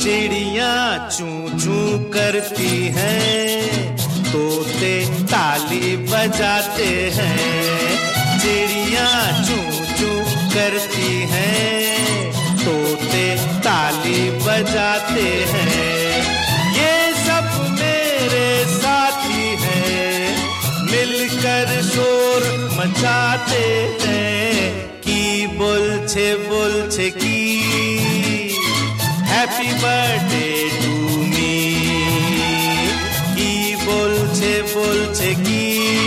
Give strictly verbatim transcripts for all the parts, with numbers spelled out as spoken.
चिड़ियाँ चूं चूं करती हैं, तोते ताली बजाते हैं। चिड़ियाँ चूं चूं करती हैं, तोते ताली बजाते हैं। ये सब मेरे साथी हैं, मिलकर शोर मचाते हैं। की बोलछे बोलछे की हैप्पी बर्थडे टू मी। की बोलछे बोलछे की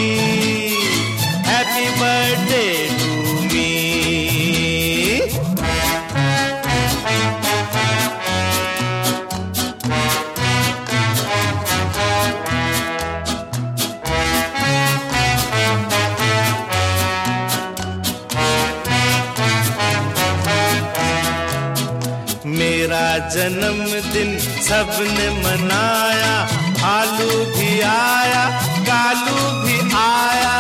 हैप्पी बर्थडे टू मी। मेरा जन्मदिन सबने मनाया, भालू भी आया, कालू भी आया।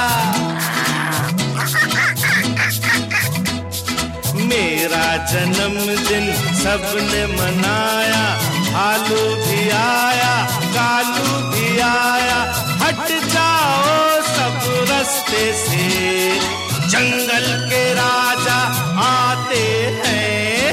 मेरा जन्मदिन सबने मनाया, भालू भी आया, कालू भी आया। हट जाओ सब रास्ते से, जंगल के राजा आते हैं।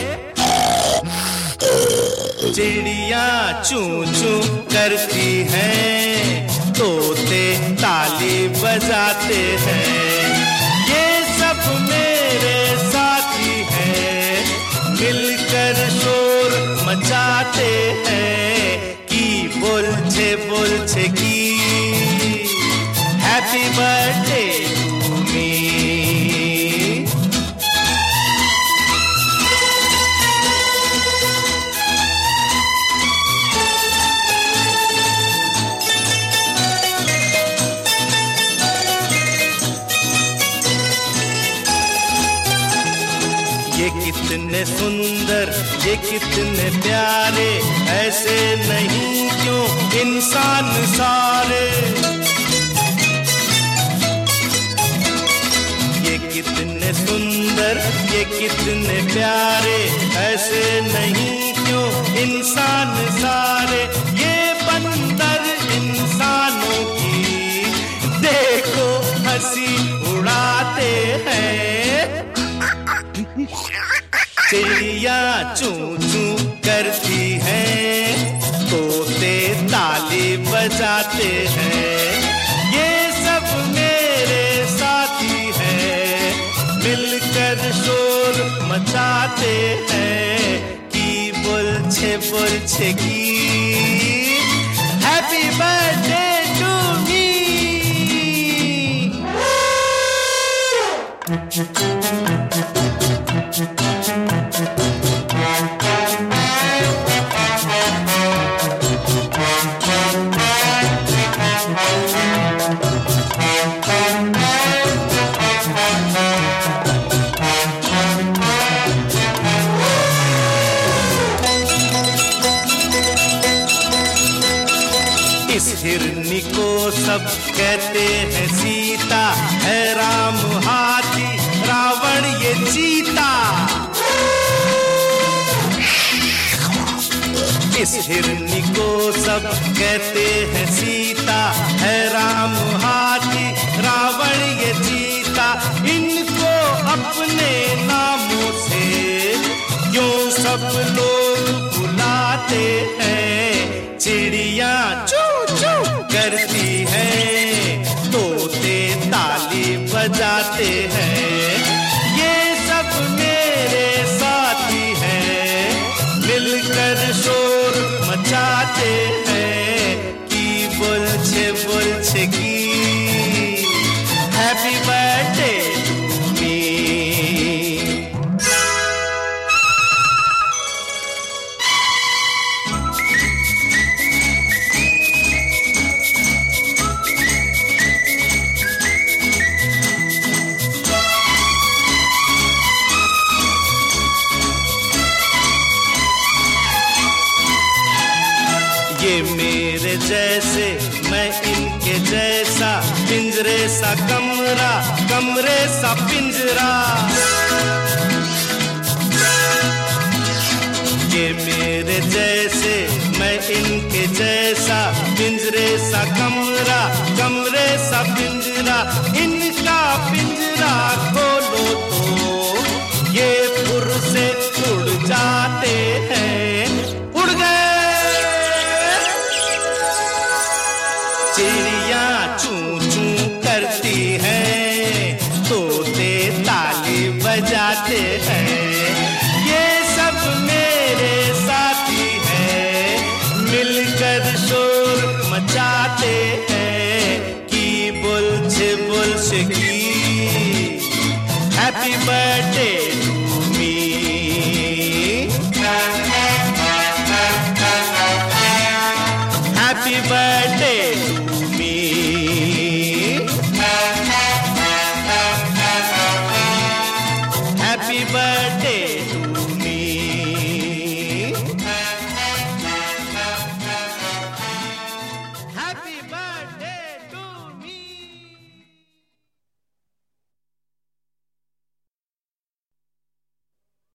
चिड़ियाँ चूं चूं करती हैं, तोते ताली बजाते हैं। ये सब मेरे साथी हैं, मिलकर शोर मचाते हैं। की बोलछे बोलछे की हैप्पी बर्थडे टू मी। ये कितने सुंदर, ये कितने प्यारे, ऐसे नहीं क्यों इंसान सारे। ये कितने सुंदर, ये कितने प्यारे, ऐसे नहीं क्यों इंसान सारे। ये बंदर इंसानों की देखो हंसी उड़ाते हैं। चिड़ियाँ चूं चूं करती हैं, तोते ताली बजाते हैं। ये सब मेरे साथी हैं, मिलकर शोर मचाते हैं। की बोलछे बोलछे की हैप्पी बर्थडे टू मी। इस हिरनी को सब कहते हैं सीता, है राम हाथी, रावण ये चीता। इस हिरनी को सब कहते हैं सीता, है राम हाथी, रावण ये चीता। इनको अपने नामों से क्यों सब लोग बुलाते हैं। चिड़ियाँ चूं चूं करती हैं, तोते ताली बजाते हैं। ये सब मेरे साथी हैं, मिलकर शोर मचाते हैं। की बोलछे बोलछे की हैप्पी बर्थडे टू मी। ये मेरे जैसे, मैं इनके जैसा, पिंजरे सा कमरा, कमरे सा पिंजरा। ये ये मेरे जैसे मैं इनके जैसा, पिंजरे सा कमरा कमरे सा पिंजरा, इनका पिंजरा खोलो तो ये फुर से उड़ जाते हैं।